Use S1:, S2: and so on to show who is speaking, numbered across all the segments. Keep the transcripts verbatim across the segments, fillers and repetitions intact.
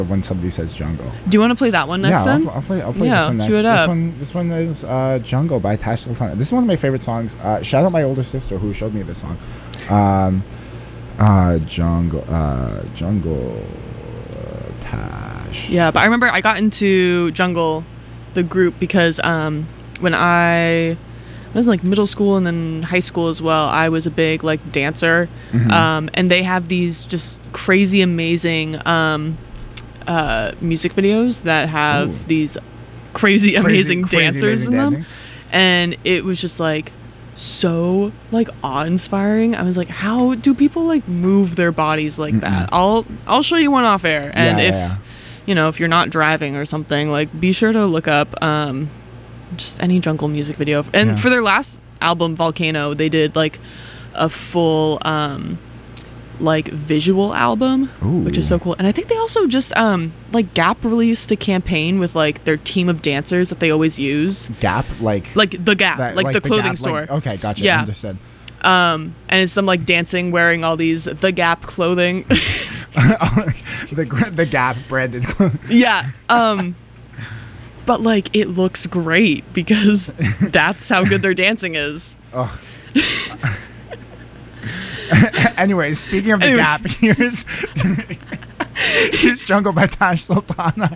S1: when somebody says jungle.
S2: Do you want to play that one next
S1: yeah,
S2: then?
S1: I'll, I'll play. I'll play
S2: Yeah,
S1: this one next.
S2: cue it
S1: This
S2: up.
S1: one. This one is uh, "Jungle" by Tash Sultana. This is one of my favorite songs. Uh, shout out my older sister who showed me this song. Um, uh, jungle. Uh, jungle. Uh, Tash.
S2: Yeah, but I remember I got into Jungle, the group, because um, when I was in like middle school and then high school as well, I was a big like dancer,
S1: Mhm.
S2: um, and they have these just crazy amazing um, uh, music videos that have
S1: Ooh.
S2: these crazy amazing
S1: Crazy- crazy
S2: dancers
S1: amazing
S2: in them,
S1: dancing.
S2: and it was just like so like awe-inspiring. I was like, how do people like move their bodies like
S1: Mm-mm.
S2: that? I'll I'll show you one off air, and
S1: Yeah,
S2: if
S1: yeah, yeah.
S2: you know, if you're not driving or something, like be sure to look up um, just any Jungle music video. And
S1: Yeah.
S2: for their last album, Volcano, they did like a full um, like visual album, which is
S1: Ooh.
S2: so cool. And I think they also just um, like Gap released a campaign with like their team of dancers that they always use,
S1: Gap, like
S2: like the Gap,
S1: that-
S2: like, the clothing
S1: Gap,
S2: store.
S1: like- okay, gotcha.
S2: Yeah.
S1: Understood.
S2: Um, and it's them like dancing, wearing all these the Gap clothing.
S1: the gr- the Gap branded.
S2: Yeah. Um but like it looks great because that's how good their dancing is.
S1: Oh. Anyways, speaking of the
S2: Anyway.
S1: Gap, here's here's Jungle by Tash Sultana.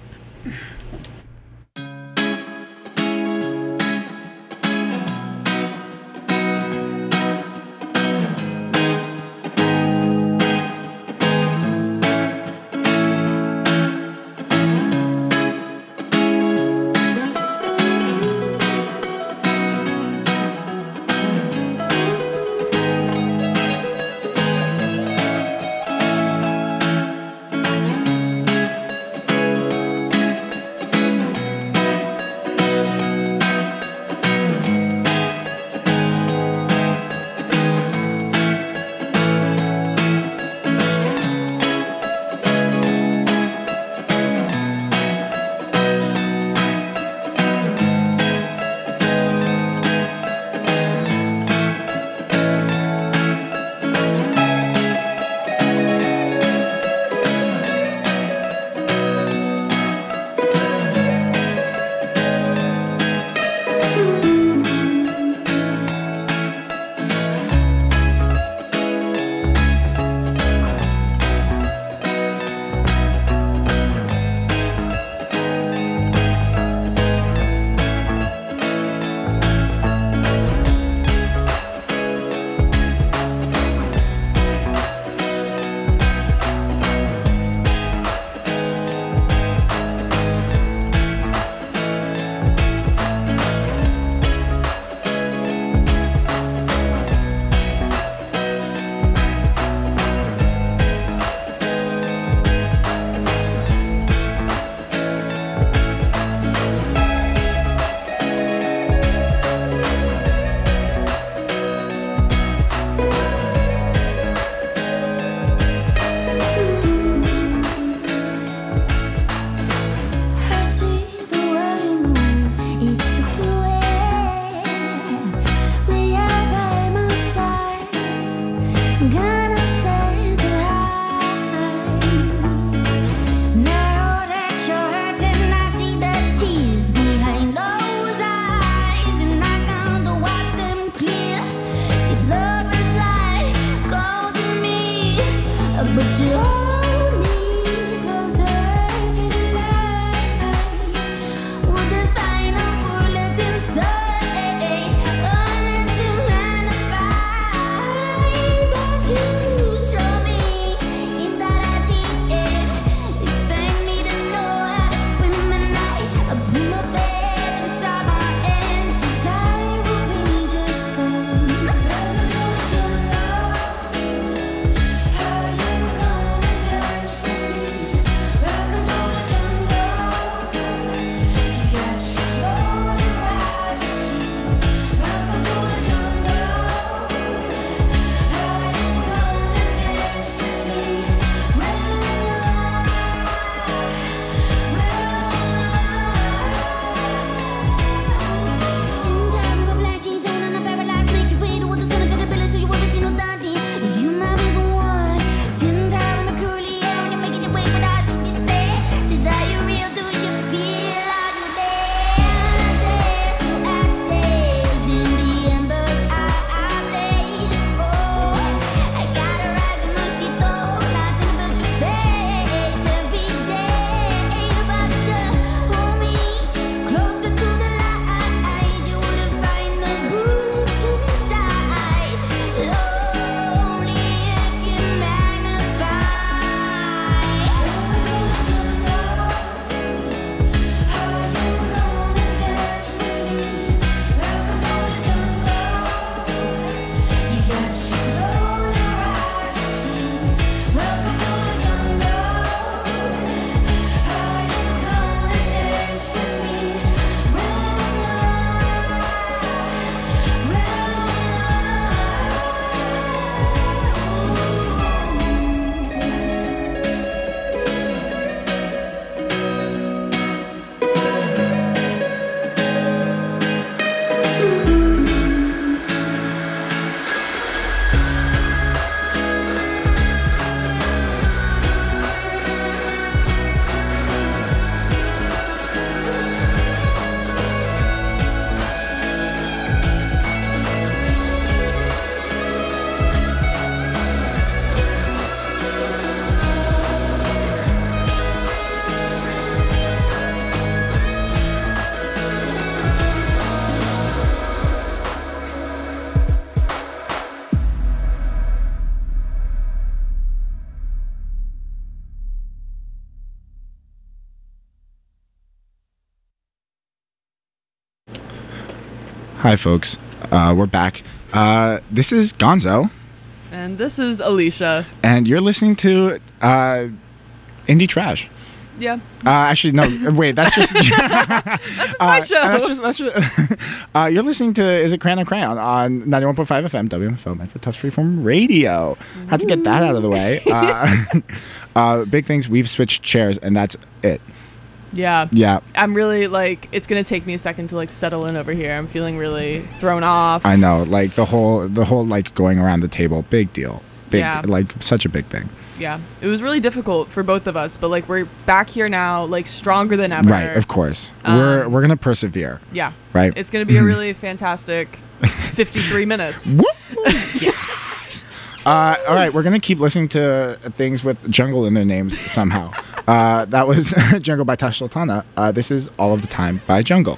S1: Hi, folks. Uh, we're back. Uh, this is Gonzo,
S2: And this is Alicia.
S1: and you're listening to uh, Indie Trash.
S2: Yeah.
S1: Uh, actually, no. Wait, that's just
S2: That's just my
S1: uh,
S2: show.
S1: That's just that's just. uh, you're listening to Is It Crayon or Crayon on ninety-one point five F M W M F O, meant for Tufts Freeform Radio. Had to get that out of the way. Uh, uh, big things. We've switched chairs, and that's it.
S2: Yeah.
S1: Yeah,
S2: I'm really like, it's going to take me a second to like settle in over here. I'm feeling really thrown off.
S1: I know. Like the whole the whole like going around the table. Big deal. Big
S2: Yeah.
S1: like such a big thing.
S2: Yeah. It was really difficult for both of us, but like we're back here now, like stronger than ever.
S1: Right. Of course.
S2: Um,
S1: we're we're gonna persevere.
S2: Yeah.
S1: Right.
S2: It's going to be a
S1: Mhm.
S2: really fantastic fifty-three minutes.
S1: Woo! Yes. Uh, all right, we're gonna keep listening to things with jungle in their names somehow. Uh, that was Jungle by Tash Sultana. Uh, this is All of the Time by Jungle.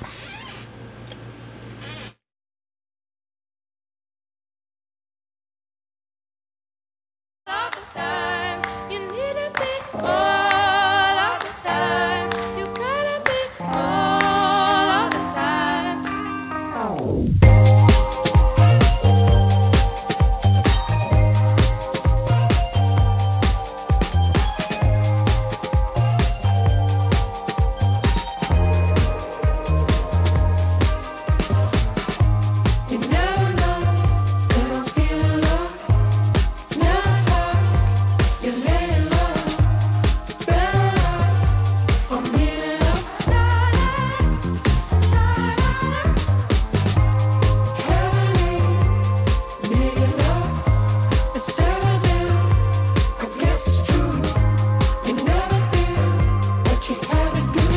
S3: All the time, you need to be all of the time. You gotta be all of the time. You never know when I'm feeling low. Never thought you'd lay it low. Better off, I'm meaning up. Heavenly, nigga, love. It's evident, I guess it's true. You never did what you had to do.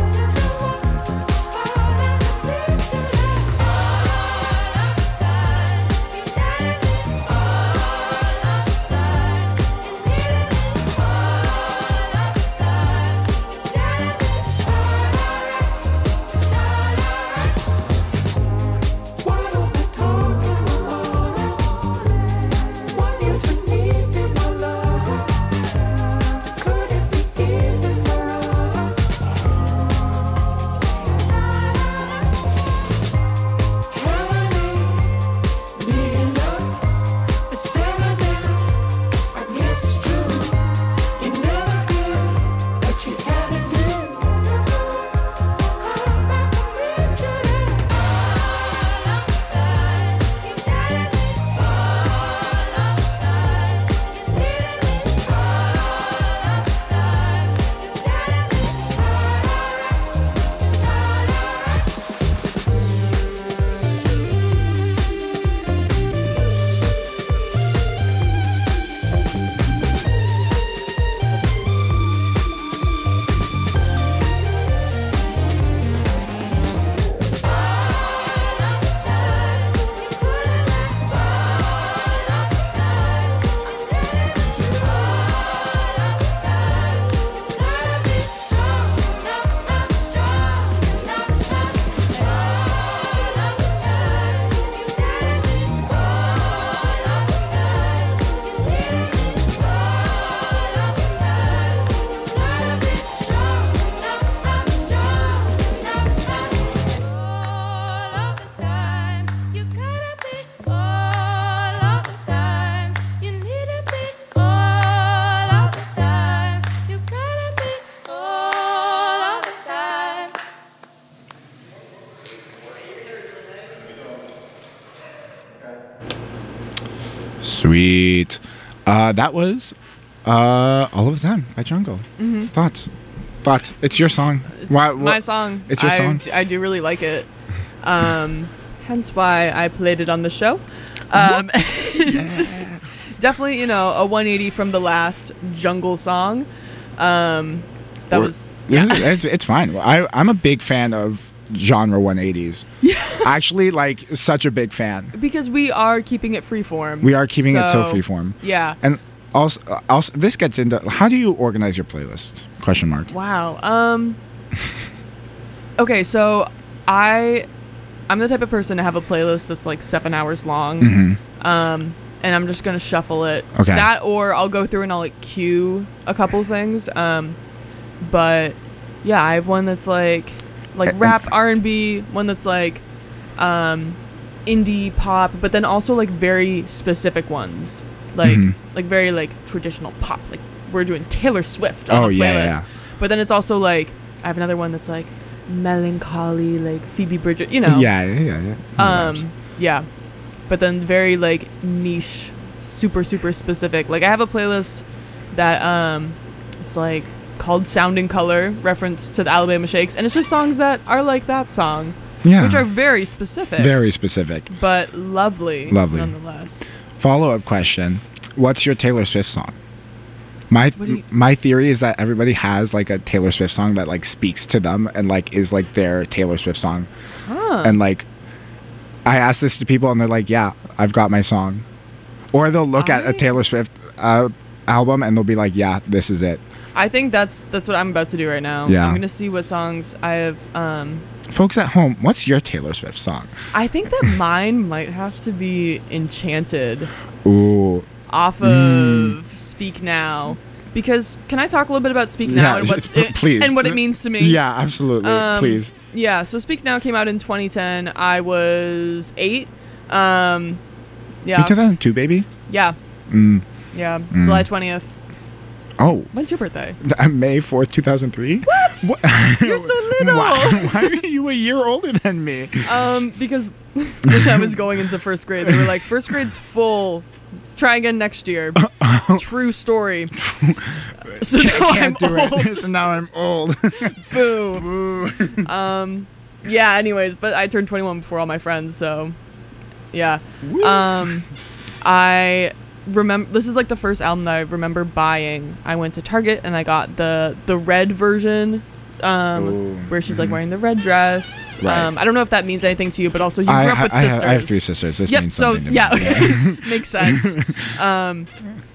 S3: Why don't we talk in the morning? When you just need me, my love. Could it be easy for us? Heavenly, being up, it's evident. I guess it's true. You never did what you had to do. Come back and reach it. All of the time, you gotta be all of the time. You need to be all of the time. You gotta be all of the time.
S1: Sweet. Uh, that was uh, All of the Time by Jungle.
S2: Mhm.
S1: Thoughts? Thoughts? It's your song. Why?
S2: My
S1: what-
S2: song.
S1: It's your
S2: I,
S1: song?
S2: I do really like it. Um, hence why I played it on the show. Um, definitely, you know, a one eighty from the last Jungle song. Um, that
S1: Or-
S2: was
S1: This is- it's, it's fine. I, I'm a big fan of genre one eighties. Actually, like, such a big fan.
S2: because we are keeping it freeform.
S1: We are keeping it so
S2: So,
S1: freeform.
S2: Yeah.
S1: And also, also, this gets into how do you organize your playlist? Question mark.
S2: Wow. Um. Okay, so I, I'm the type of person to have a playlist that's like seven hours long.
S1: Mm-hmm.
S2: Um, and I'm just gonna shuffle it.
S1: Okay.
S2: That or I'll go through and I'll like cue a couple things. Um, but yeah, I have one that's like like
S1: And-
S2: rap R and B. One that's like um indie pop, but then also like very specific ones, like
S1: Mhm.
S2: like very like traditional pop. Like we're doing Taylor Swift on
S1: Oh,
S2: the playlist.
S1: yeah, yeah.
S2: But then it's also like I have another one that's like melancholy, like Phoebe Bridgers, you know.
S1: Yeah, yeah, yeah.
S2: Um, yeah. But then very like niche, super super specific. Like I have a playlist that um, it's like called Sound and Color, reference to the Alabama Shakes, and it's just songs that are like that song,
S1: yeah.
S2: which are very specific,
S1: very specific.
S2: but lovely,
S1: Lovely.
S2: nonetheless.
S1: Follow-up question: what's your Taylor Swift song? My
S2: What do you-
S1: my theory is that everybody has like a Taylor Swift song that like speaks to them and like is like their Taylor Swift song.
S2: Huh.
S1: And like I ask this to people and they're like, yeah, I've got my song. Or they'll look at
S2: I-
S1: a Taylor Swift uh, album and they'll be like, yeah, this is it.
S2: I think that's that's what I'm about to do right now.
S1: Yeah.
S2: I'm gonna see what songs I have. Um,
S1: Folks at home, what's your Taylor Swift song?
S2: I think that mine might have to be Enchanted
S1: Ooh.
S2: off of
S1: Mm.
S2: Speak Now, because can I talk a little bit about Speak
S1: Yeah,
S2: Now and what it,
S1: please.
S2: and what it means to me?
S1: Yeah, absolutely.
S2: Um,
S1: Please.
S2: Yeah, so Speak Now came out in twenty ten. I was eight. Um, yeah.
S1: You two thousand two, baby?
S2: Yeah.
S1: Mm.
S2: Yeah.
S1: Mm.
S2: July twentieth.
S1: Oh.
S2: When's your birthday?
S1: Uh, May fourth, two thousand three?
S2: What? You're so little.
S1: Why, why are you a year older than me?
S2: Um, because when I was going into first grade, they were like, first grade's full. Try again next year. True story. So now
S1: I
S2: I'm
S1: can't do
S2: old.
S1: it. So now I'm old.
S2: Boo.
S1: Boo.
S2: Um, yeah. Anyways, but I turned twenty-one before all my friends, so yeah.
S1: Woo.
S2: Um, I remember this is like the first album that I remember buying. I went to Target and I got the the red version. Um,
S1: Ooh,
S2: where she's like
S1: mhm.
S2: wearing the red dress.
S1: Right.
S2: Um, I don't know if that means anything to you, but also you grew
S1: I,
S2: up with
S1: I,
S2: sisters.
S1: I have three sisters. This
S2: Yep.
S1: means
S2: So
S1: something to
S2: yeah,
S1: me.
S2: okay. Makes sense. Um,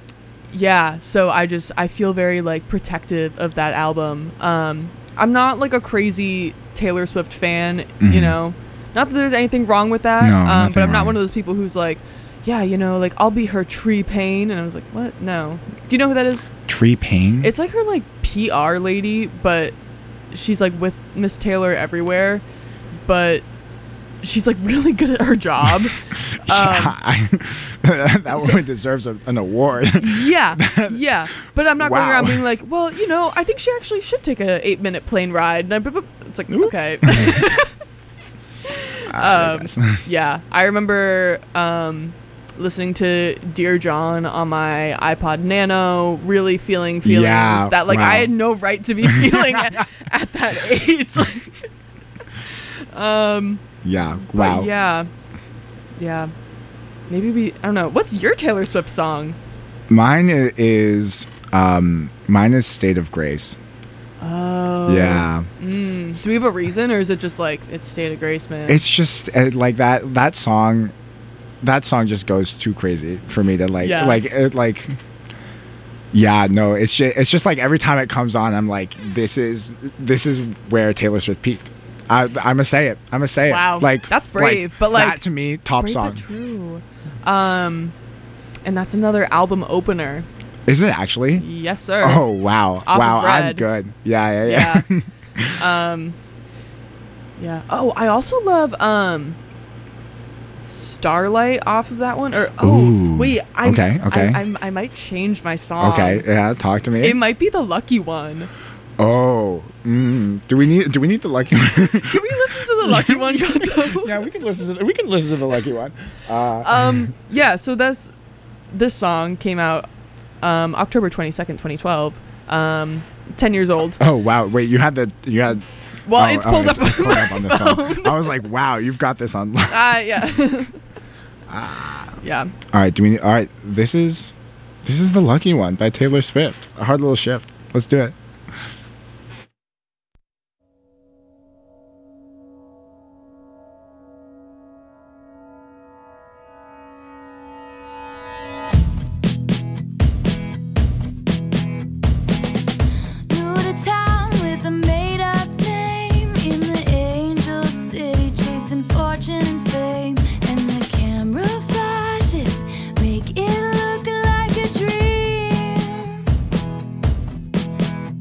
S2: yeah. So I just I feel very like protective of that album. Um, I'm not like a crazy Taylor Swift fan,
S1: Mhm.
S2: you know. Not that there's anything wrong with that.
S1: No,
S2: um,
S1: nothing
S2: but I'm not
S1: wrong.
S2: one of those people who's like, yeah, you know, like I'll be her Tree Payne, and I was like, what? No. Do you know who that is?
S1: Tree Payne?
S2: It's like her like P R lady, but she's like with Miss Taylor everywhere, but she's like really good at her job.
S1: Yeah,
S2: um,
S1: I, that woman deserves a, an award.
S2: yeah, yeah. But I'm not going
S1: Wow.
S2: around being like, well, you know, I think she actually should take a eight minute plane ride. And I, b- b- it's like,
S1: Ooh.
S2: okay.
S1: I
S2: um,
S1: guess.
S2: yeah, I remember um, listening to Dear John on my iPod Nano, really feeling feelings
S1: Yeah,
S2: that like
S1: wow.
S2: I had no right to be feeling at, at that age. um,
S1: Yeah.
S2: but
S1: Wow.
S2: yeah, yeah. Maybe we. I don't know. What's your Taylor Swift song?
S1: Mine i- is um mine is State of Grace.
S2: Oh.
S1: Yeah.
S2: Mm. Do we have a reason, or is it just like it's State of Grace, man?
S1: It's just uh, like that that song that song just goes too crazy for me to like
S2: Yeah.
S1: like it like yeah, no, it's just, it's just like every time it comes on I'm like this is this is where Taylor Swift peaked. I I'm gonna say it. I'm gonna say
S2: Wow.
S1: it. Like
S2: That's brave, but, like,
S1: that to me top
S2: Brave
S1: song.
S2: but true. Um, and that's another album opener.
S1: Is it actually?
S2: Yes, sir.
S1: Oh wow.
S2: Off
S1: wow,
S2: of
S1: I'm
S2: Red.
S1: good. Yeah, yeah, yeah.
S2: Yeah. um. Yeah. Oh, I also love um. Starlight off of that one. Or oh
S1: Ooh.
S2: wait, I
S1: Okay, okay.
S2: I, I, I might change my song.
S1: Okay, yeah, talk to me.
S2: It might be the Lucky One.
S1: Oh, mm, do we need do we need the lucky one?
S2: Can we listen to the Lucky One, Gato?
S1: Yeah, we can listen to the, we can listen to the lucky one. Uh,
S2: um yeah, so that's this song came out um October twenty-second, twenty twelve. Um ten years old.
S1: oh wow, wait, you had the you had.
S2: Well,
S1: oh,
S2: it's
S1: oh,
S2: pulled
S1: it's
S2: up
S1: pulled up on the phone. I was like, wow, you've got this on.
S2: Uh yeah.
S1: Ah.
S2: Yeah.
S1: All right, do we? All right, this is this is the lucky one by Taylor Swift. A hard little shift. Let's do it.
S3: New to town with a made-up name in the angel city, chasing fortune and fame. And the camera flashes make it look like a dream.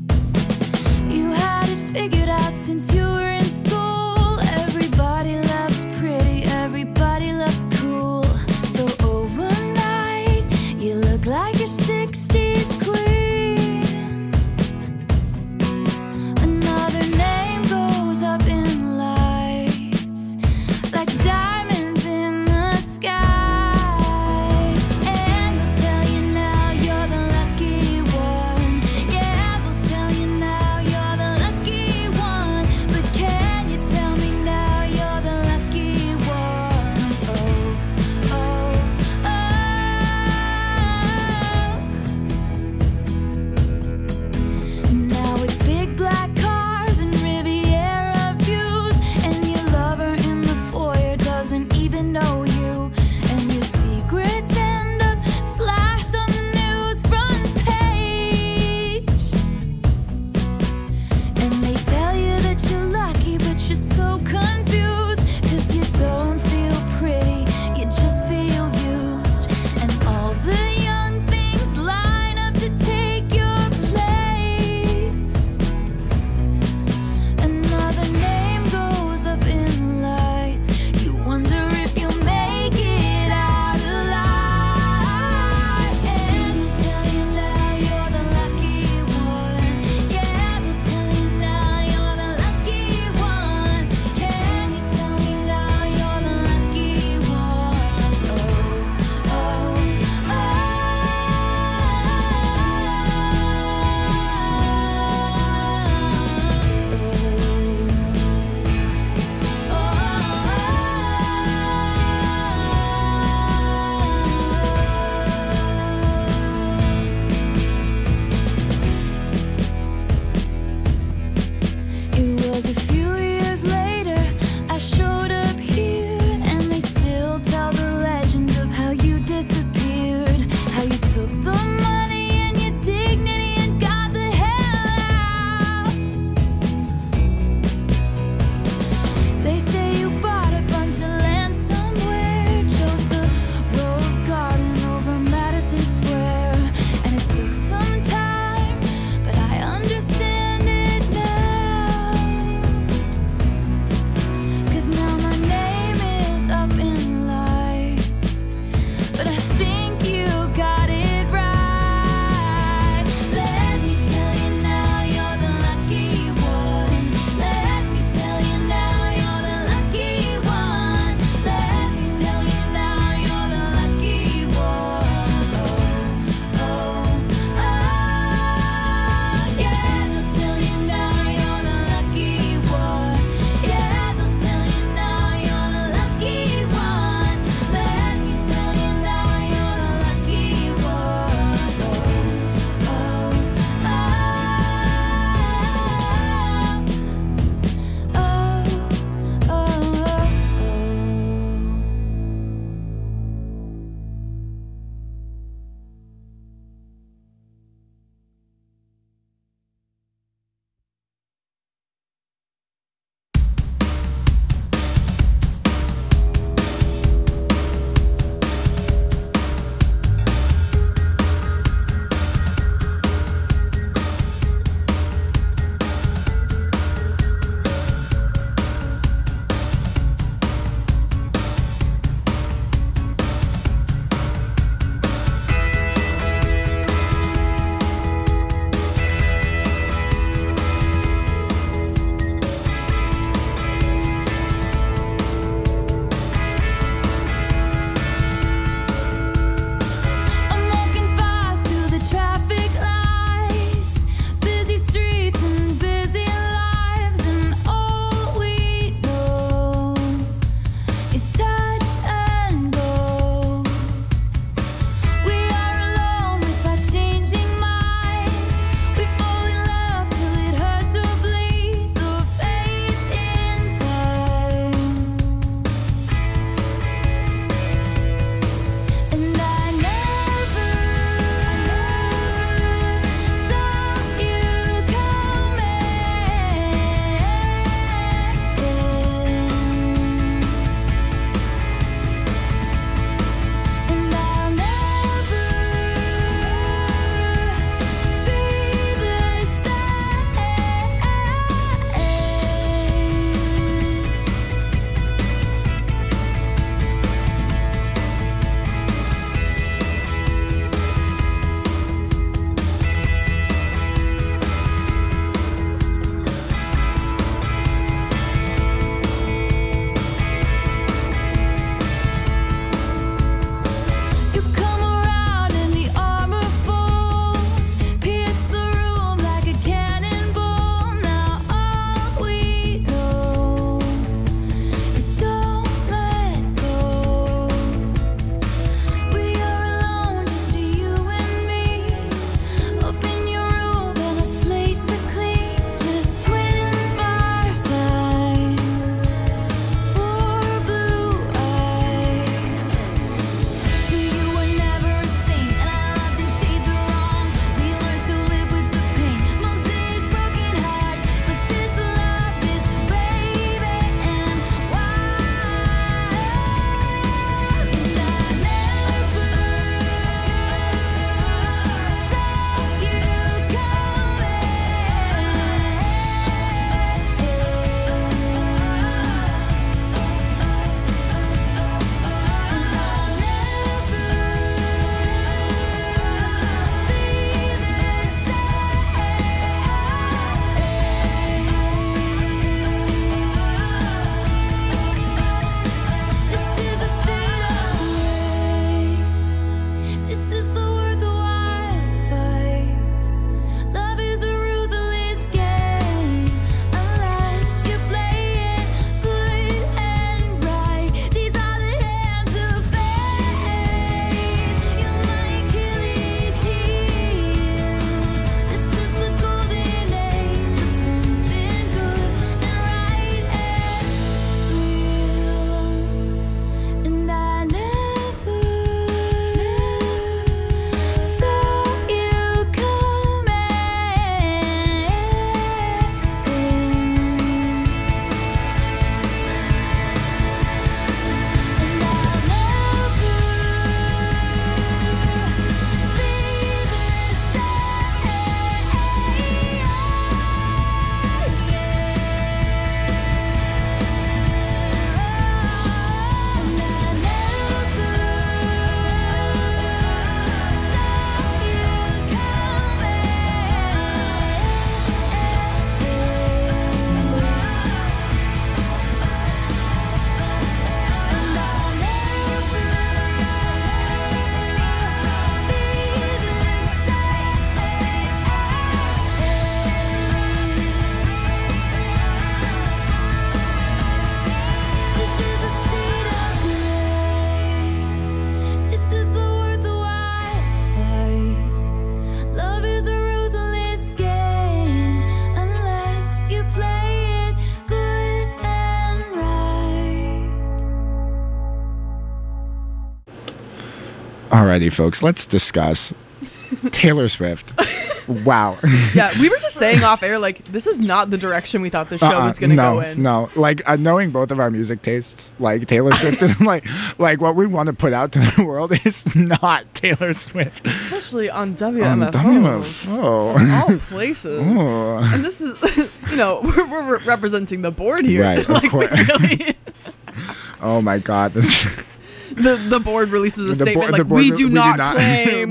S1: Alrighty, folks, let's discuss Taylor Swift. Wow.
S2: Yeah, we were just saying off air, like, this is not the direction we thought the show
S1: Uh-uh,
S2: was going to
S1: no,
S2: go in.
S1: No, like uh, knowing both of our music tastes, like Taylor Swift, and like like what we want to put out to the world is not Taylor Swift.
S2: Especially on
S1: Um,
S2: W M F O.
S1: W M F O.
S2: Of all places.
S1: Oh.
S2: And this is, you know, we're, we're representing the board here.
S1: Right, of
S2: like, we
S1: course.
S2: really,
S1: Oh my God. This,
S2: the, the board releases a
S1: The
S2: statement
S1: bo- the
S2: like,
S1: board
S2: we
S1: re-
S2: do
S1: we do
S2: not
S1: not-
S2: claim.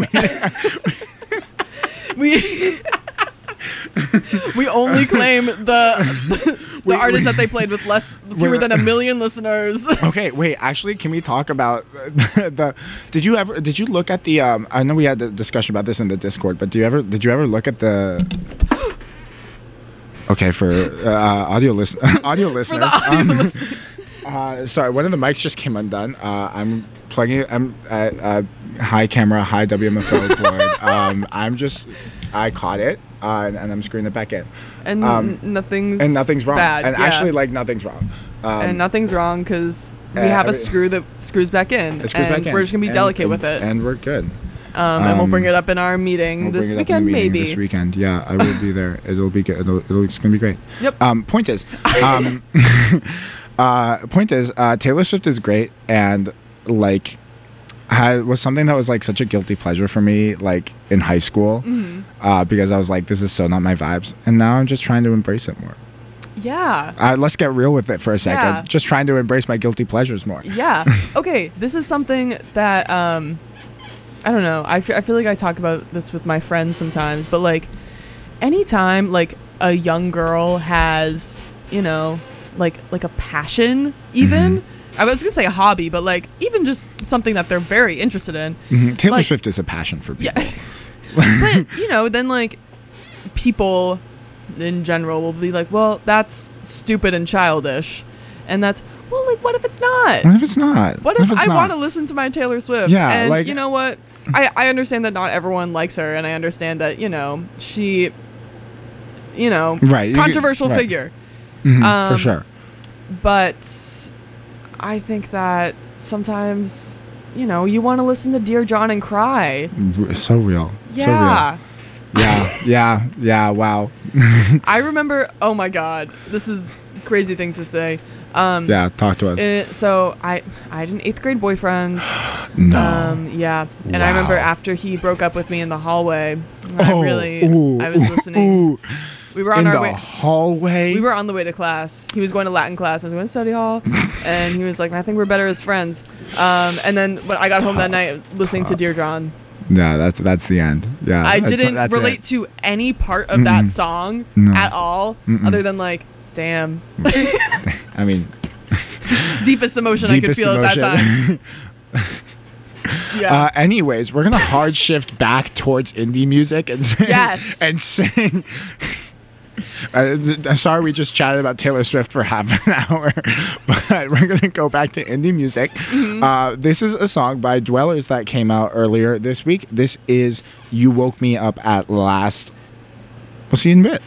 S2: we we only claim the the, the
S1: We-
S2: artists
S1: we-
S2: that they played with less fewer
S1: We're-
S2: than a million listeners.
S1: Okay, wait. Actually, can we talk about the, the? Did you ever? Did you look at the? Um, I know we had a discussion about this in the Discord, but do you ever? Did you ever look at the? Okay, for uh, audio list, audio listeners.
S2: For the audio
S1: um,
S2: listeners.
S1: Uh, sorry, one of the mics just came undone. Uh, I'm plugging it. I'm at uh, high camera, high W M F O board. Um, I'm just, I caught it, uh, and, and I'm screwing it back in.
S2: And
S1: Um,
S2: n- nothing's
S1: And nothing's wrong.
S2: bad,
S1: and
S2: yeah.
S1: actually, like nothing's wrong. Um,
S2: and nothing's wrong because we
S1: uh,
S2: have a
S1: every-
S2: screw that screws back in.
S1: it screws
S2: and
S1: back in.
S2: we're just gonna be
S1: And-
S2: delicate
S1: and-
S2: with it.
S1: and we're good.
S2: Um, and we'll
S1: um,
S2: bring it up in our meeting
S1: We'll
S2: this
S1: bring it up in
S2: weekend,
S1: the meeting
S2: maybe.
S1: This weekend, yeah, I will be there. It'll be good. It'll, it'll, it's gonna be great.
S2: Yep.
S1: Um, point is, um, uh, point is, uh, Taylor Swift is great, and like, had, was something that was like such a guilty pleasure for me, like in high school,
S2: Mhm.
S1: uh, because I was like, this is so not my vibes, and now I'm just trying to embrace it more.
S2: Yeah.
S1: Uh, let's get real with it for a second.
S2: Yeah.
S1: Just trying to embrace my guilty pleasures more.
S2: Yeah. Okay. This is something that um, I don't know. I, f- I feel like I talk about this with my friends sometimes, but like, anytime like a young girl has, you know, like like a passion, even.
S1: Mm-hmm.
S2: I was gonna say a hobby, but like even just something that they're very interested in.
S1: Mhm. Taylor
S2: Like-
S1: Swift is a passion for people.
S2: Yeah. But you know, then like people in general will be like, well, that's stupid and childish, and that's well, like what if it's not?
S1: What if it's not?
S2: What if
S1: it's
S2: I
S1: not?
S2: want to listen to my Taylor Swift?
S1: Yeah,
S2: and
S1: like-
S2: you know what? I, I understand that not everyone likes her, and I understand that, you know, she, you know,
S1: Right, you-
S2: controversial
S1: right.
S2: figure.
S1: Mhm,
S2: um,
S1: for sure.
S2: But I think that sometimes, you know, you want to listen to Dear John and cry.
S1: R- So real. So real.
S2: Yeah.
S1: Yeah, yeah, yeah. Wow.
S2: I remember, oh my God, this is a crazy thing to say. Um,
S1: Yeah, talk to us.
S2: it- so I, I had an eighth grade boyfriend.
S1: no.
S2: Um, yeah, and I remember
S1: Wow.
S2: after he broke up with me in the hallway,
S1: oh,
S2: I really,
S1: ooh,
S2: I was
S1: ooh,
S2: listening.
S1: ooh.
S2: We were on
S1: In
S2: our
S1: the
S2: way.
S1: hallway.
S2: We were on the way to class. He was going to Latin class. I was going to study hall, and he was like, "I think we're better as friends." Um, and then when I got home that night, listening to Dear John,
S1: Yeah, that's that's the end. Yeah.
S2: I
S1: that's-
S2: didn't
S1: that's
S2: relate
S1: it.
S2: to any part of that song
S1: No.
S2: at all,
S1: Mm-mm.
S2: other than like, damn,
S1: I mean,
S2: deepest emotion I could
S1: deepest
S2: feel
S1: emotion.
S2: at that time. Yeah.
S1: Uh, anyways, we're gonna hard shift back towards indie music and sing,
S2: Yes.
S1: and sing. Uh, th- I'm sorry we just chatted about Taylor Swift for half an hour, but we're gonna go back to indie music.
S2: Mm-hmm.
S1: Uh, this is a song by Dwellers that came out earlier this week. This is "You Woke Me Up at Last." We'll see you in a bit.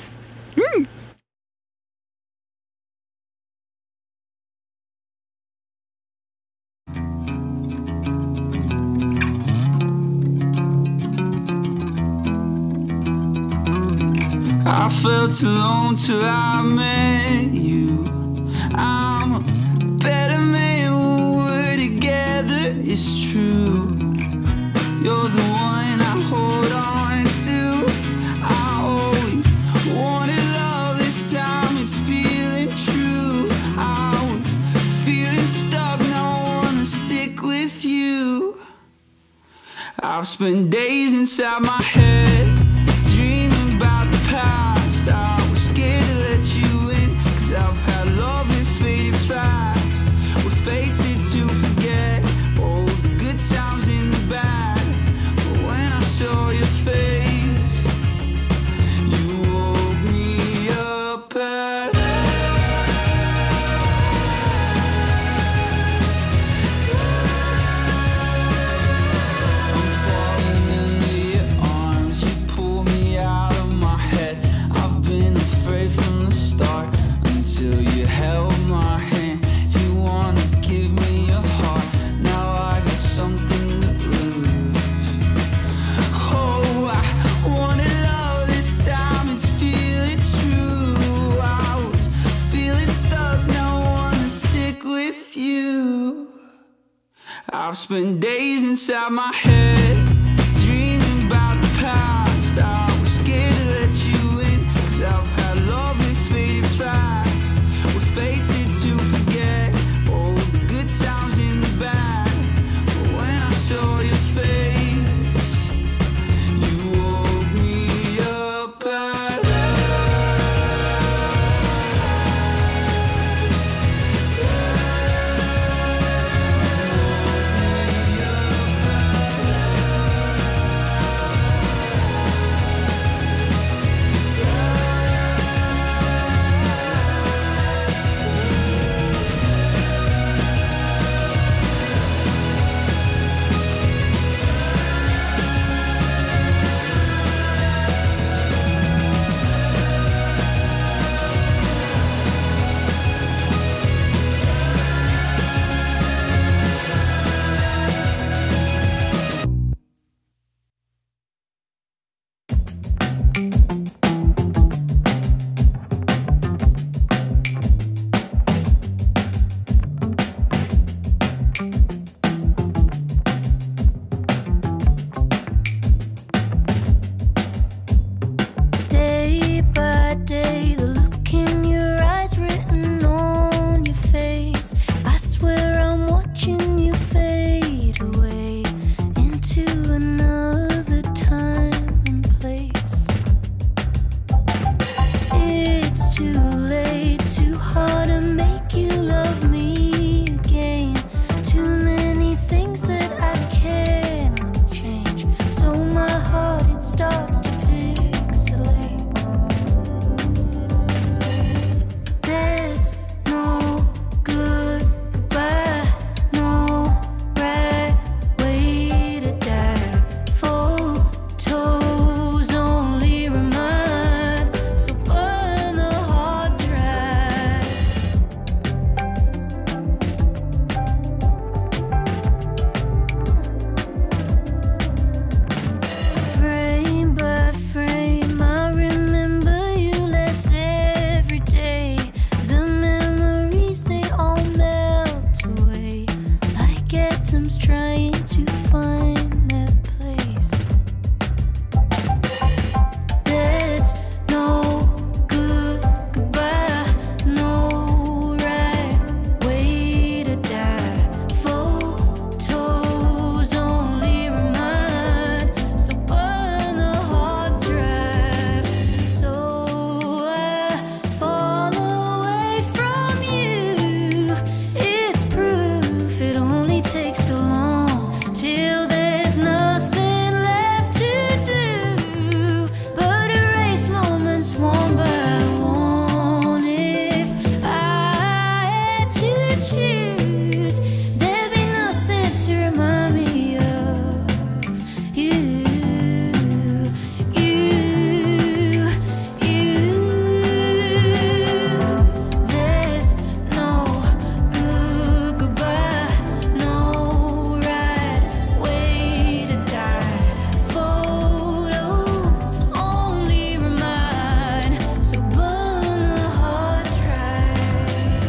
S4: I felt alone till I met you. I'm a better man when we're together, it's true. You're the one I hold on to. I always wanted love, this time it's feeling true. I was feeling stuck, now I wanna stick with you. I've spent days inside my head dreaming about the past. I was scared to let you in, cause I've had love that faded fast. We're fated to forget all the good times and the bad. But when I saw your face, you woke me up at I'm falling into your arms. You I've spent days inside my head, dreaming about the past. I was scared to let you in, 'cause I've had love that faded fast. We're fated to forget all the good times in the bad. But when I saw your face, you woke me up at
S3: Day by day, the look in your eyes written on your face. I swear I'm watching you fade away into another time and place. It's too late, too hard to make you love me again. Too many things that I cannot change, so my heart it starts to pixelate. There's no goodbye, no right way to die. Photos only remind, so burn the hard drive. Frame by frame, I remember you less every day. The memories, they all melt away like atoms trying to find their place. There's no good goodbye, no right way to die. Photos only remind, so burn the hard drive. So I fall away from you. It's proof it only takes so long till there's nothing left to do but erase moments one by one. If I had to choose, there'd be nothing to remind me of you, you, you. There's no good goodbye, no right way to die. Photos only remind, so burn the hard drive.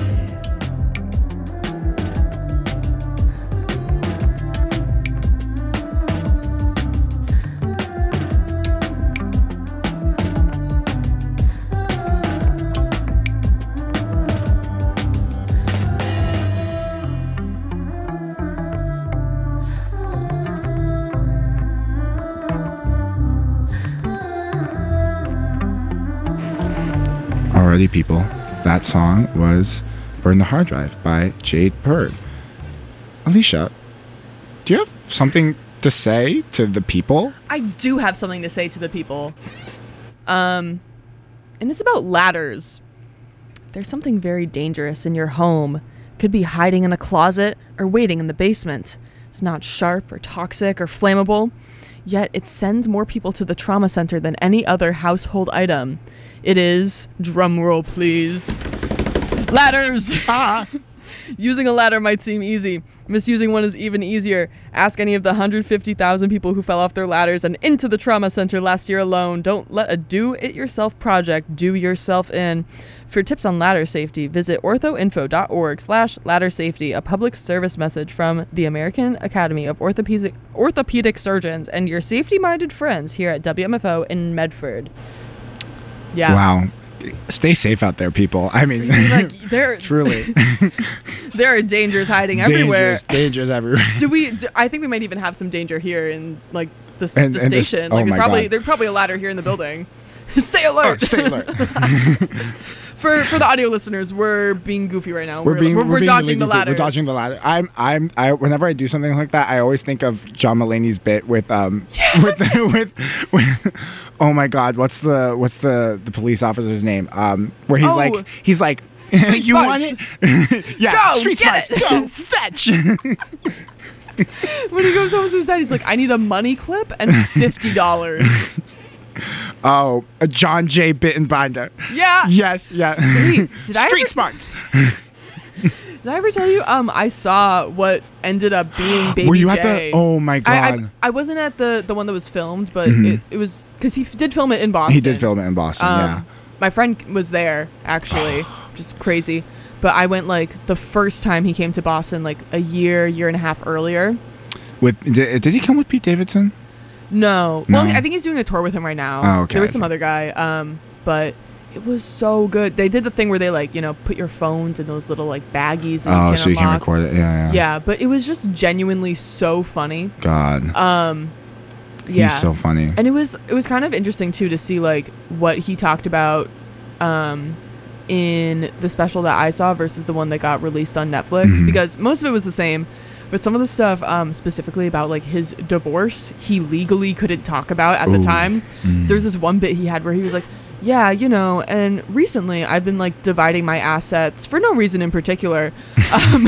S1: Alrighty, people. That song was Burn the Hard Drive by Jade Bird. Alicia, do you have something to say to the people?
S2: I do have something to say to the people. Um, and it's about ladders. There's something very dangerous in your home. Could be hiding in a closet or waiting in the basement. It's not sharp or toxic or flammable, yet it sends more people to the trauma center than any other household item. It is, drum roll please, ladders.
S1: Ah!
S2: Using a ladder might seem easy. Misusing one is even easier. Ask any of the one hundred fifty thousand people who fell off their ladders and into the trauma center last year alone. Don't let a do-it-yourself project do yourself in. For tips on ladder safety, visit orthoinfo.org slash ladder safety, a public service message from the American Academy of Orthopedic, Orthopedic Surgeons and your safety-minded friends here at W M F O in Medford. Yeah.
S1: Wow. Stay safe out there, people. I mean,
S2: Like, there,
S1: truly.
S2: there are dangers hiding everywhere.
S1: Dangerous, dangerous everywhere.
S2: Do we? Do, I think we might even have some danger here in like the, s-
S1: And-
S2: the
S1: and this-
S2: station.
S1: oh
S2: like,
S1: my
S2: there's probably
S1: God.
S2: there's probably a ladder here in the building. Stay
S1: Oh,
S2: alert.
S1: stay alert.
S2: for for the audio listeners, we're being goofy right now.
S1: We're being
S2: we're,
S1: we're,
S2: we're
S1: being
S2: dodging
S1: really
S2: the
S1: goofy.
S2: ladder.
S1: We're dodging the ladder. I'm I'm I whenever I do something like that, I always think of John Mulaney's bit with um with, with with oh my God, what's the what's the the police officer's name? Um, where he's
S2: Oh.
S1: like he's like
S2: Street
S1: you want
S2: smarts.
S1: it? Yeah,
S2: Go,
S1: street
S2: get
S1: smarts.
S2: it.
S1: Go fetch.
S2: When he goes home to his dad, he's like, "I need a money clip and fifty dollars."
S1: Oh, a John J. Bittenbinder.
S2: Yeah.
S1: Yes, yeah.
S2: Wait, did I
S1: Street
S2: ever-
S1: smarts.
S2: Did I ever tell you? Um, I saw what ended up being Baby
S1: Were you at
S2: J.
S1: the? Oh my God.
S2: I, I I wasn't at the the one that was filmed, but
S1: Mhm.
S2: it, it was because he f- did film it in Boston.
S1: he did film it in Boston.
S2: Um,
S1: yeah.
S2: My friend was there actually, which is crazy. But I went like the first time he came to Boston, like a year, year and a half earlier.
S1: With did, did he come with Pete Davidson?
S2: No,
S1: No.
S2: well, I think he's doing a tour with him right now.
S1: Oh, okay,
S2: There was some
S1: okay.
S2: other guy, um, but it was so good. They did the thing where they like you know put your phones in those little like baggies. And
S1: Oh,
S2: you
S1: so
S2: can
S1: you can
S2: unlock.
S1: record it. Yeah, yeah.
S2: Yeah, but it was just genuinely so funny.
S1: God,
S2: Um, yeah,
S1: he's so funny.
S2: and it was it was kind of interesting too to see like what he talked about um in the special that I saw versus the one that got released on Netflix,
S1: Mhm.
S2: because most of it was the same, but some of the stuff um specifically about like his divorce he legally couldn't talk about at the
S1: Ooh.
S2: time.
S1: Mm.
S2: So there's this one bit he had where he was like, yeah, you know, and recently I've been like dividing my assets for no reason in particular. Um,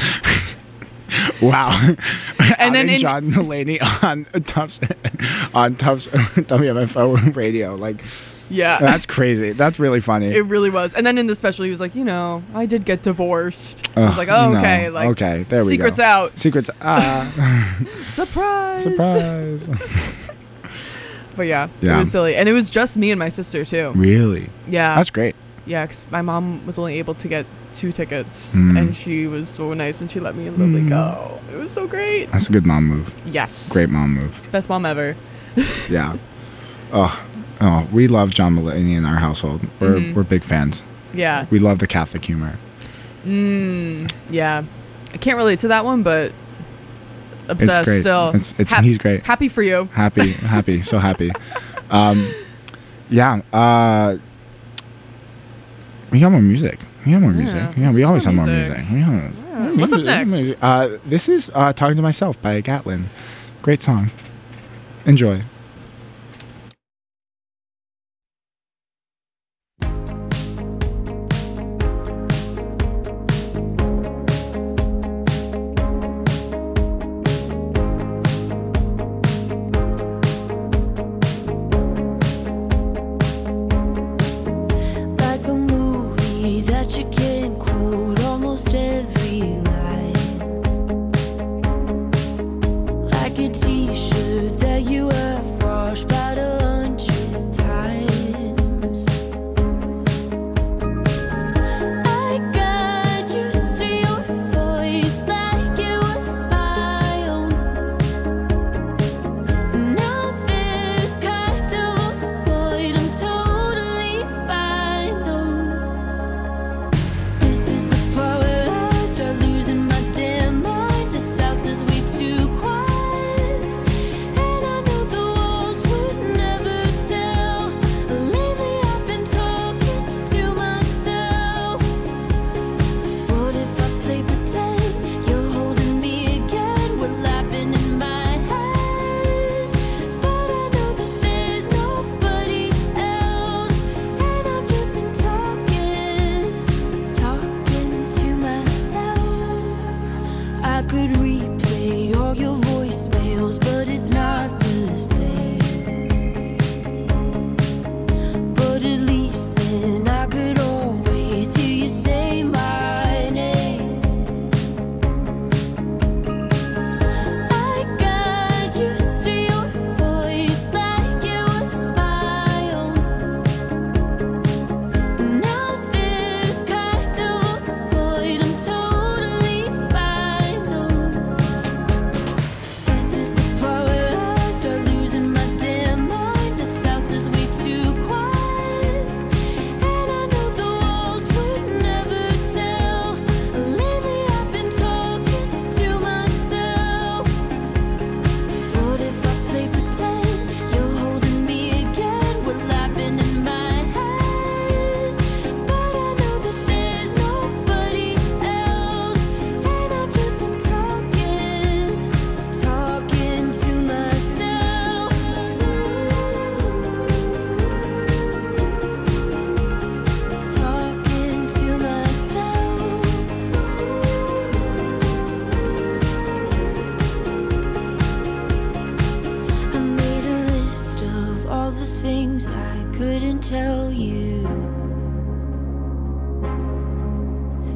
S1: Wow.
S2: And then
S1: Outing
S2: in-
S1: John Mulaney on Tufts on Tufts W M F O radio. Like
S2: yeah.
S1: that's crazy. That's really funny.
S2: It really was. And then in the special, he was like, you know, I did get divorced. I was
S1: Ugh,
S2: like, oh,
S1: no.
S2: okay. Like,
S1: okay, there we
S2: secret's
S1: go.
S2: out.
S1: Secrets. Ah,
S2: Surprise.
S1: surprise.
S2: But yeah,
S1: Yeah.
S2: it was silly. And it was just me and my sister, too.
S1: Really?
S2: Yeah.
S1: That's great.
S2: Yeah, 'cause my mom was only able to get two tickets.
S1: Mm.
S2: And she was so nice and she let me and Lily
S1: Mm.
S2: go. It was so great.
S1: That's a good mom move.
S2: Yes.
S1: Great mom move.
S2: Best mom ever.
S1: Yeah. Oh, oh, we love John Mulaney in our household. We're
S2: Mhm.
S1: we're big fans.
S2: Yeah.
S1: We love the Catholic humor.
S2: Mm, yeah. I can't relate to that one, but obsessed
S1: It's great.
S2: still.
S1: It's it's
S2: Hap-
S1: he's great.
S2: Happy for you.
S1: Happy, happy, so happy. Um, yeah. Uh, we got more music. We got more
S2: Yeah,
S1: music. Yeah,
S2: let's
S1: we
S2: do
S1: always
S2: some
S1: have more
S2: music.
S1: music. We have-
S2: Yeah, what's up next?
S1: Uh, this is uh, "Talking to Myself" by Gatlin. Great song. Enjoy.
S3: Like a movie that you can quote almost every line. Like a t-shirt that you have washed about a hundred times. I got used to your voice like it was my own. Now there's kind of a void. I'm totally fine though.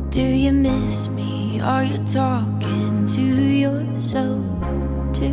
S3: Do you miss me? Are you talking to yourself too?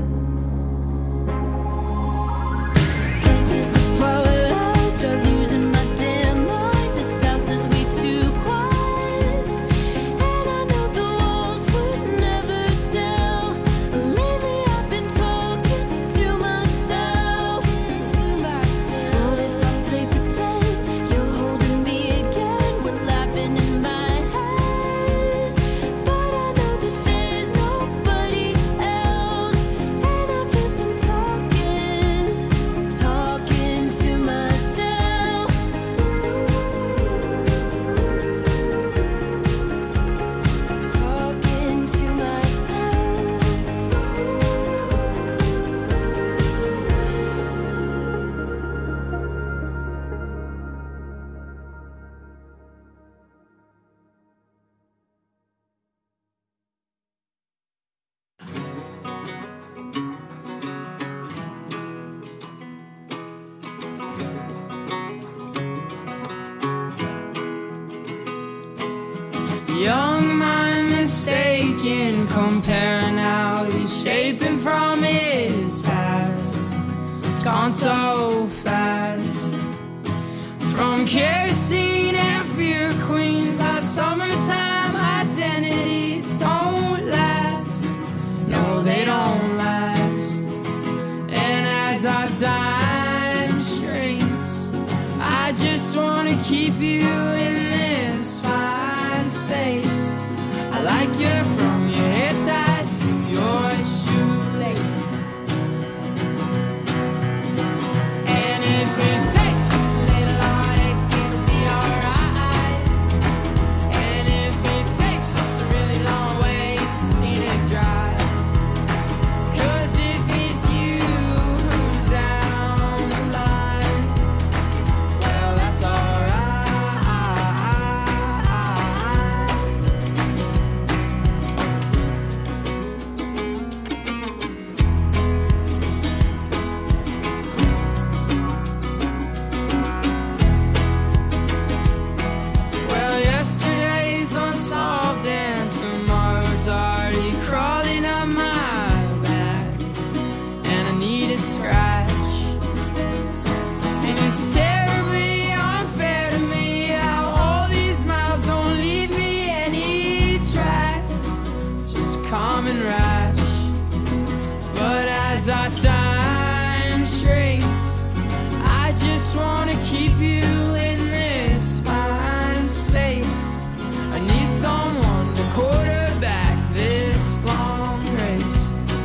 S3: Is this the part where I start losing my damn mind? This house is way too quiet, and I know the walls would never tell. Lately I've been talking to myself. What if I play pretend you're holding me again? We're laughing in my head, but I know that there's nobody else. And I've just been talking, talking to myself. Talking to
S4: Young mind mistaken, comparing how he's shaping from his past. It's gone so fast. From kerosene and fear queens, our summertime identities don't last. No, they don't last. And as our time shrinks, I just wanna keep you in this fine space. I like you from your hair ties to your shoelace. And if it takes just a little heartache, it'll be alright. And if it takes just a really long way to scenic drive, 'cause if it's you who's down the line, well, that's alright. Well, yesterday's unsolved and tomorrow's already crawling up my back, and I need a scratch. And it's terribly unfair to me how all these miles don't leave me any tracks, just a common rash. But as our time shrinks, I just wanna keep you in this fine space. I need someone to quarterback this long race.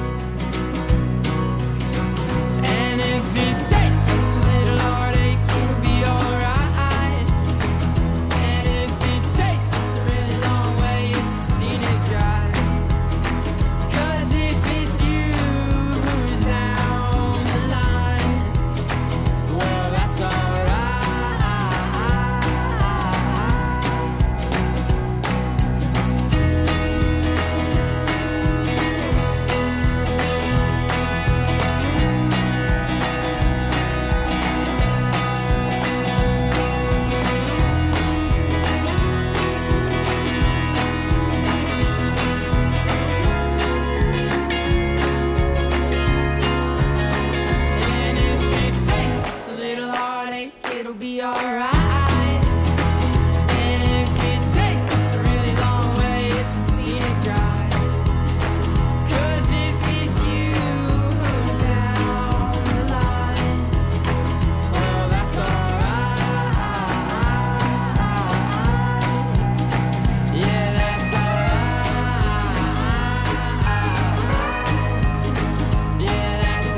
S4: And if it takes just a little heartache, it'll be alright. And if it takes just a really long way, it's a scenic drive. 'Cause if it's you who's down the line, well, that's alright. And if it takes just a little heartache, it'll be alright. And if it takes just a really long way, it's a scenic drive. 'Cause if it's you who's down the line, well, that's alright. Yeah, that's alright. Yeah, that's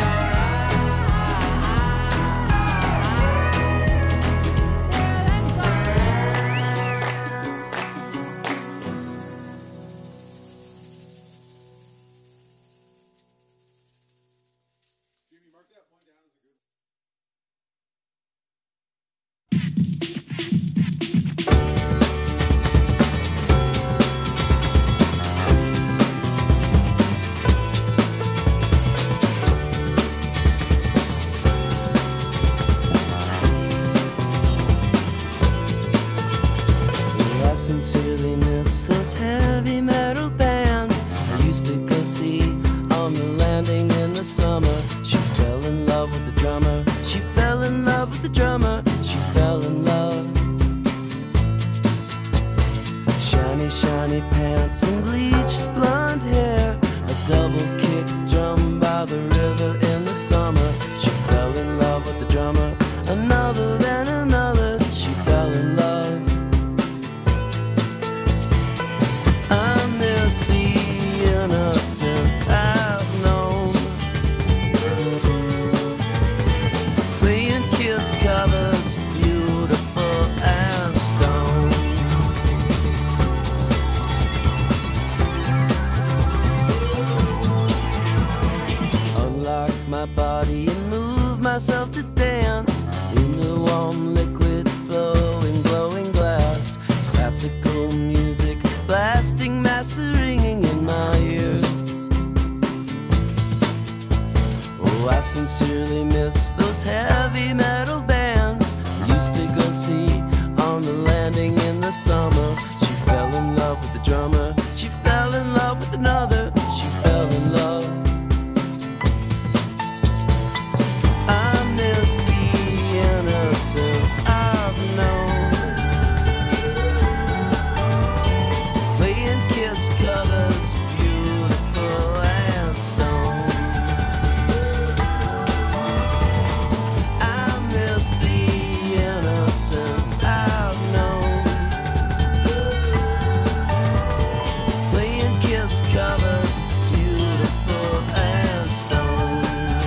S5: sincerely miss the shiny pants and bleached blonde hair. A double kick drum by the river in the summer. She fell in love with the drummer. Another then another, she fell in love. I miss the innocence I've known. Playing Kiss covers, beautiful and stone. Unlock my body and move myself to dance in the warm liquid flowing glowing glass. Classical music blasting, mass ringing in my ears. Oh, I sincerely miss those heavy metal bands I used to go see on the landing in the summer. She fell in love with the drummer. She fell in love with another. She fell in love. I miss the innocence I've known. Playing Kiss covers, beautiful and stone. I miss the innocence I've known. Playing Kiss covers, beautiful and stone.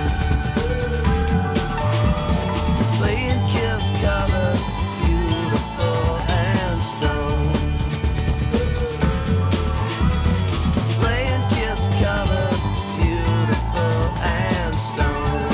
S5: Playing Kiss covers, beautiful and stone. Playing Kiss covers, beautiful and stone.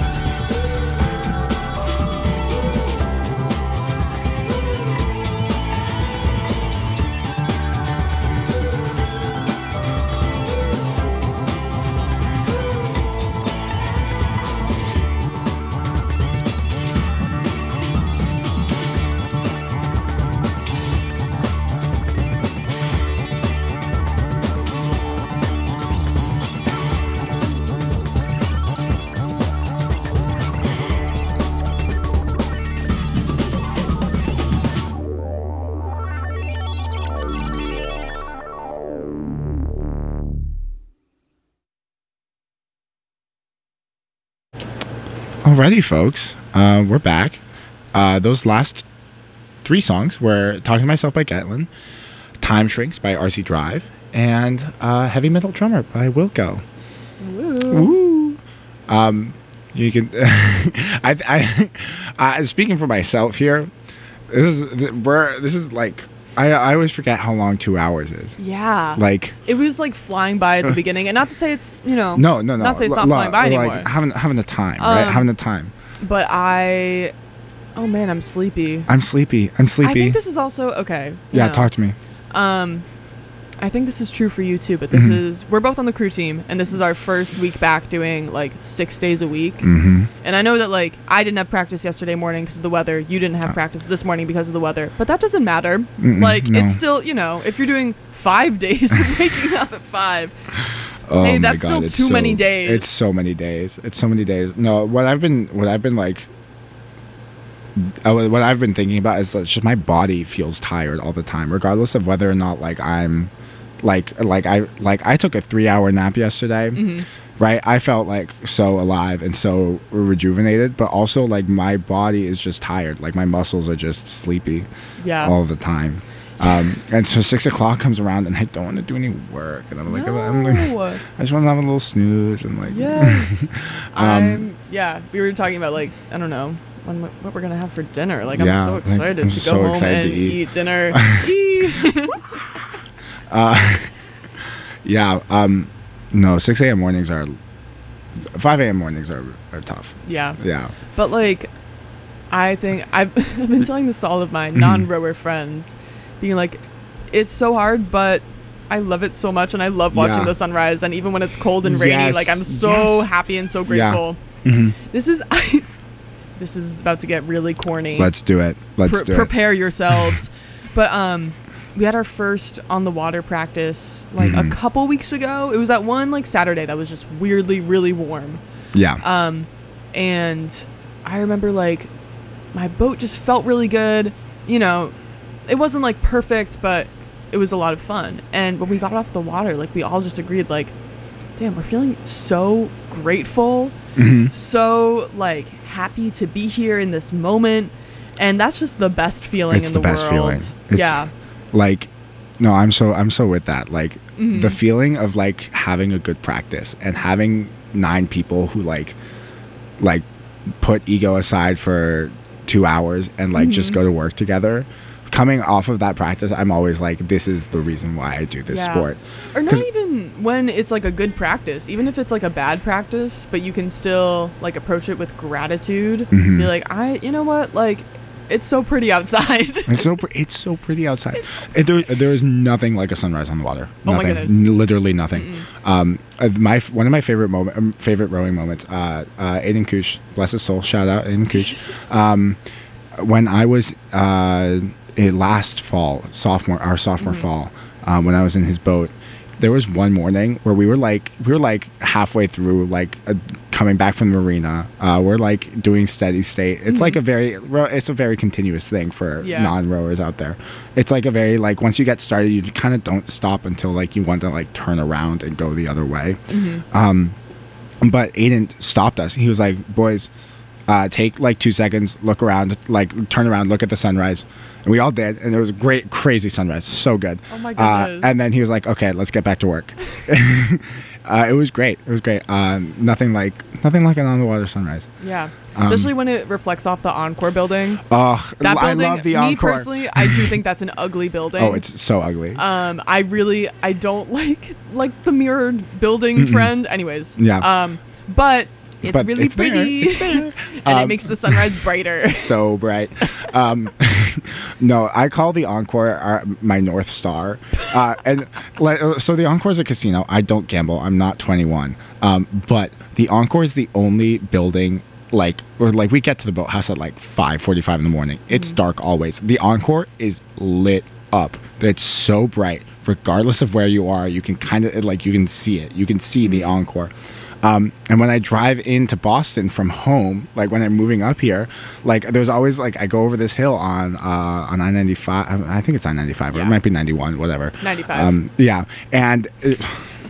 S1: Alrighty, folks, uh, we're back. Uh, those last three songs were Talking to Myself by Gatlin, Time Shrinks by R C Drive, and uh, Heavy Metal Drummer by Wilco.
S2: Woo.
S1: Woo! Um, you can. I, I, I, speaking for myself here, this is we're this is like I, I always forget how long two hours is.
S2: Yeah.
S1: Like
S2: it was like flying by at the beginning, and not to say it's you know.
S1: no, no, no.
S2: Not to say it's
S1: L-
S2: not flying by
S1: like
S2: anymore.
S1: having having the time, right?
S2: Um,
S1: Having the time.
S2: But I, oh man, I'm sleepy.
S1: I'm sleepy. I'm sleepy.
S2: I think this is also okay. you
S1: yeah,
S2: know.
S1: talk to me.
S2: Um, I think this is true for you too, but this
S1: Mhm.
S2: is we're both on the crew team, and this is our first week back doing like six days a week.
S1: Mm-hmm.
S2: And I know that like I didn't have practice yesterday morning because of the weather. You didn't have
S1: Uh.
S2: practice this morning because of the weather, but that doesn't matter.
S1: Mm-mm,
S2: like
S1: no.
S2: it's still you know if you're doing five days and waking up at five.
S1: Oh
S2: Hey,
S1: my
S2: that's
S1: God,
S2: still
S1: it's
S2: too
S1: so-
S2: many days.
S1: It's so many days. It's so many days. No, what I've been, what I've been like, uh, what I've been thinking about is it's just my body feels tired all the time, regardless of whether or not like I'm, like, like I, like I took a three-hour nap yesterday,
S2: Mhm.
S1: right? I felt like so alive and so rejuvenated, but also like my body is just tired. Like my muscles are just sleepy
S2: Yeah.
S1: all the time. Um, and so six o'clock comes around and I don't want to do any work, and I'm like, I'm like,
S2: No.
S1: I just want to have a little snooze and like,
S2: Yes.
S1: Um,
S2: I'm yeah, we were talking about like I don't know when, what we're gonna have for dinner. Like
S1: Yeah,
S2: I'm so
S1: like,
S2: excited
S1: I'm
S2: to go
S1: so
S2: home
S1: excited
S2: and
S1: to eat.
S2: eat, dinner. Eat.
S1: uh, yeah, um, no, six a.m. mornings are, five a.m. mornings are, are tough.
S2: Yeah,
S1: Yeah.
S2: but like I think I've, I've been telling this to all of my
S1: Mhm.
S2: non-rower friends, being like, it's so hard, but I love it so much, and I love watching
S1: Yeah.
S2: the sunrise. And even when it's cold and rainy,
S1: Yes,
S2: like I'm so
S1: yes.
S2: happy and so
S1: Yeah.
S2: grateful.
S1: hmm
S2: This is this is about to get really corny.
S1: Let's do it. Let's
S2: Pre-
S1: do it.
S2: prepare yourselves. But um, we had our first on the water practice like
S1: Mhm.
S2: a couple weeks ago. It was that one like Saturday that was just weirdly really warm.
S1: Yeah.
S2: Um, and I remember like my boat just felt really good. You know, it wasn't like perfect, but it was a lot of fun. And when we got off the water, like we all just agreed, like, damn, we're feeling so grateful,
S1: Mhm.
S2: so like happy to be here in this moment, and that's just the best feeling
S1: It's
S2: in
S1: the
S2: the,
S1: best
S2: world.
S1: feeling. It's-
S2: Yeah.
S1: Like, no, I'm so I'm so with that. Like
S2: Mhm.
S1: the feeling of like having a good practice and having nine people who like like put ego aside for two hours and like just
S2: Mhm.
S1: go to work together. Coming off of that practice, I'm always like, this is the reason why I do this
S2: Yeah.
S1: sport.
S2: Or not
S1: 'Cause-
S2: even when it's like a good practice, even if it's like a bad practice, but you can still like approach it with gratitude.
S1: Mhm.
S2: Be like, I, you know what, like, it's so pretty outside.
S1: It's so pre- it's so pretty outside. And there there is nothing like a sunrise on the water.
S2: Oh my
S1: Nothing.
S2: goodness.
S1: N- Literally nothing. Um, uh, my f- one of my favorite moment, um, favorite rowing moments. Uh, uh, Aiden Kush, bless his soul. Shout out Aiden Kush. Um, when I was uh, it last fall, sophomore, our sophomore
S2: Mm-hmm.
S1: fall, um, when I was in his boat, there was one morning where we were like, we were like halfway through, like uh, coming back from the marina. Uh, we're like doing steady state. It's like a very, ro- it's a very continuous thing for
S2: Yeah.
S1: non-rowers out there. It's like a very like once you get started, you kind of don't stop until like you want to like turn around and go the other way. Um, but Aiden stopped us. He was like, "Boys, uh, take like two seconds, look around, like turn around, look at the sunrise." And we all did, and it was a great, crazy sunrise, so good.
S2: Oh my
S1: Uh,
S2: goodness.
S1: and then he was like, "Okay, let's get back to work." uh, it was great. It was great. Um, nothing like nothing like an on the water sunrise.
S2: Yeah.
S1: Um,
S2: Especially when it reflects off the Encore building.
S1: Oh,
S2: That
S1: I
S2: building,
S1: love the
S2: me
S1: Encore.
S2: personally, I do think that's an ugly building.
S1: Oh, it's so ugly.
S2: Um, I really, I don't like like the mirrored building trend. Anyways.
S1: Yeah.
S2: Um, but it's
S1: But
S2: really
S1: it's there.
S2: pretty,
S1: It's there.
S2: and it
S1: Um,
S2: makes the sunrise brighter.
S1: So bright. Um, no, I call the Encore our, my North Star. Uh, and like, so the Encore is a casino. I don't gamble. I'm not twenty-one. Um, but the Encore is the only building. Like, or like we get to the boathouse at like five forty-five in the morning. It's dark always. The Encore is lit up. It's so bright. Regardless of where you are, you can kind of like you can see it. You can see the Encore. Um, and when I drive into Boston from home, like when I'm moving up here, like there's always like I go over this hill on uh, on I ninety-five. I think it's I ninety-five, or it
S2: Yeah.
S1: might be ninety-one, whatever.
S2: ninety-five.
S1: Um, yeah, and it,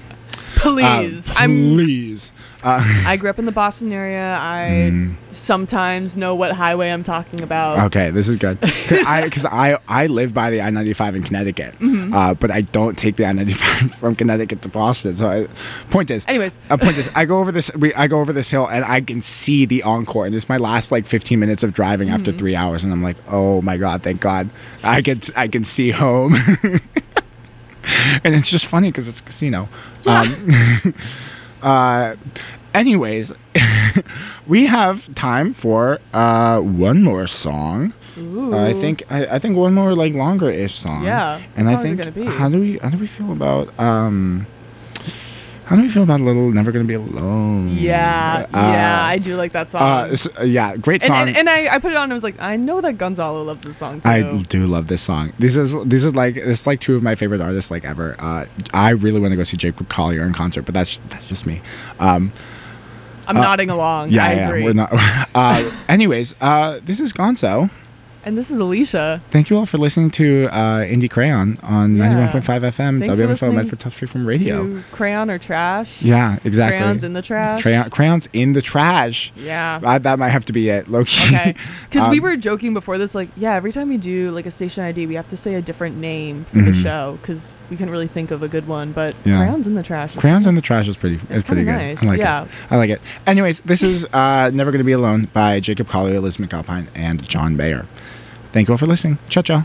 S2: Please.
S1: um,
S2: I'm
S1: please. Uh,
S2: I grew up in the Boston area. I
S1: Mm.
S2: sometimes know what highway I'm talking about.
S1: okay, this is good. Cause I because I I live by the I ninety-five in Connecticut,
S2: Mm-hmm.
S1: uh, but I don't take the I ninety-five from Connecticut to Boston. So, I, point is,
S2: Anyways.
S1: uh, point is, I go over this. We, I go over this hill and I can see the Encore, and it's my last like fifteen minutes of driving after
S2: Mm-hmm.
S1: three hours, and I'm like, oh my god, thank God, I can I can see home. And it's just funny because it's a casino. Um, uh, anyways, we have time for uh, one more song.
S2: Ooh.
S1: Uh, I think I, I think one more like longer-ish song.
S2: Yeah.
S1: And
S2: What
S1: I
S2: song is it
S1: think
S2: gonna be?
S1: how do we how do we feel about um how do we feel about a little Never Gonna Be Alone?
S2: Yeah,
S1: Uh,
S2: yeah, I do like that song.
S1: Uh, it's- uh, yeah, great
S2: and,
S1: song.
S2: and, and I, I put it on and I was like, I know that Gonzalo loves this song too.
S1: I do love this song. This is these are like it's like two of my favorite artists like ever. Uh, I really want to go see Jacob Collier in concert, but that's that's just me. Um,
S2: I'm
S1: uh,
S2: nodding along.
S1: yeah,
S2: I
S1: yeah,
S2: agree.
S1: we're not. Uh, anyways, uh, this is Gonzo.
S2: And this is Alicia.
S1: Thank you all for listening to uh, Indie Crayon on
S2: Yeah.
S1: ninety-one point five F M,
S2: Thanks for
S1: W M F O,
S2: listening
S1: Medford Tough Free from Radio.
S2: To Crayon or Trash.
S1: Yeah, exactly.
S2: Crayons in the trash.
S1: Crayon, crayons in the trash.
S2: Yeah.
S1: Uh, that might have to be it, low key.
S2: Okay. Because we
S1: Um,
S2: were joking before this, like, yeah, every time we do like a station I D, we have to say a different name for the
S1: Mhm.
S2: show because we couldn't really think of a good one. But
S1: Yeah.
S2: Crayons in the Trash. is
S1: Crayons
S2: kinda-
S1: in the trash is pretty. It's,
S2: It's
S1: pretty good.
S2: kinda nice,
S1: I like
S2: yeah.
S1: it. I like it. Anyways, this is uh, "Never Gonna Be Alone" by Jacob Collier, Liz McAlpine, and John Mayer. Thank you all for listening. Ciao, ciao.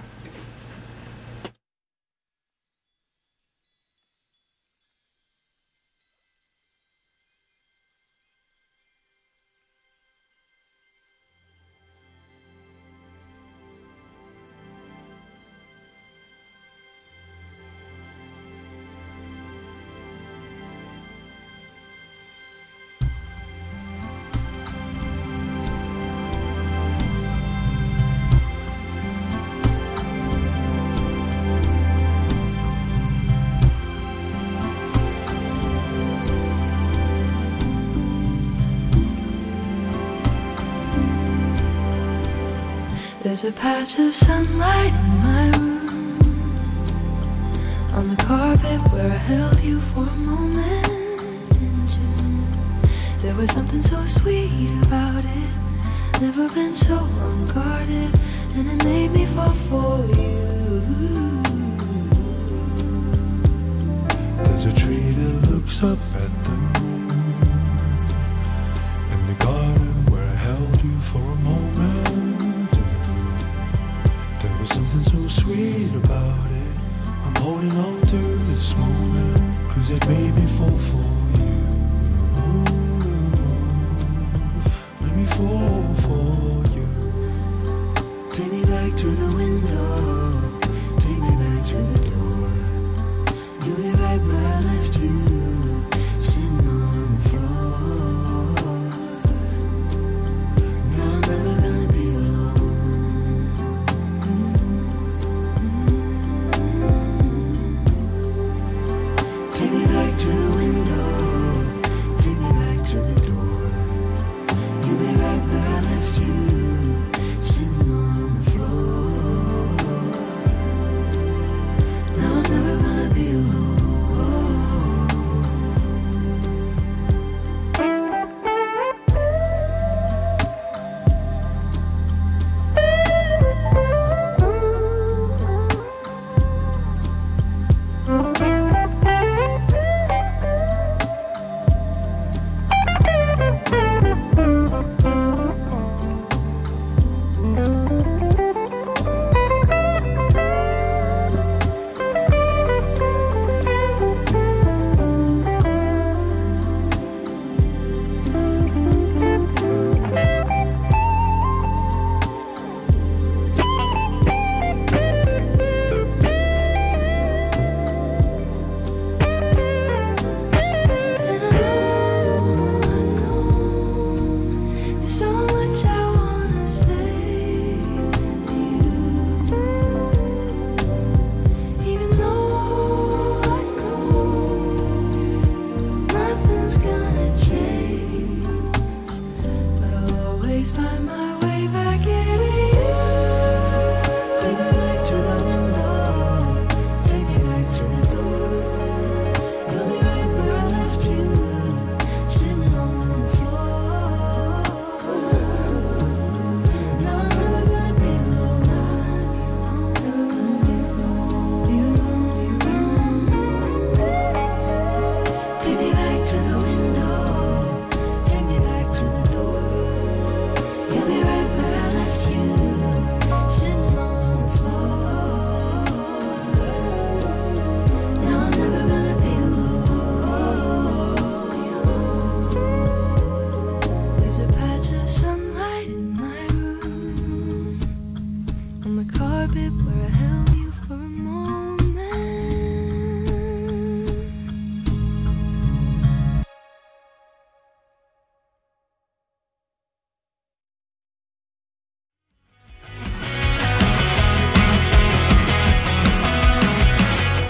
S3: There's a patch of sunlight in my room. On the carpet where I held you for a moment in June. There was something so sweet about it. Never been so unguarded, and it made me fall for you.
S6: There's a tree that looks up at the moon. In the garden where I held you for a moment in the gloom. There was something so sweet about it. I'm holding on to this moment, 'cause it made me fall for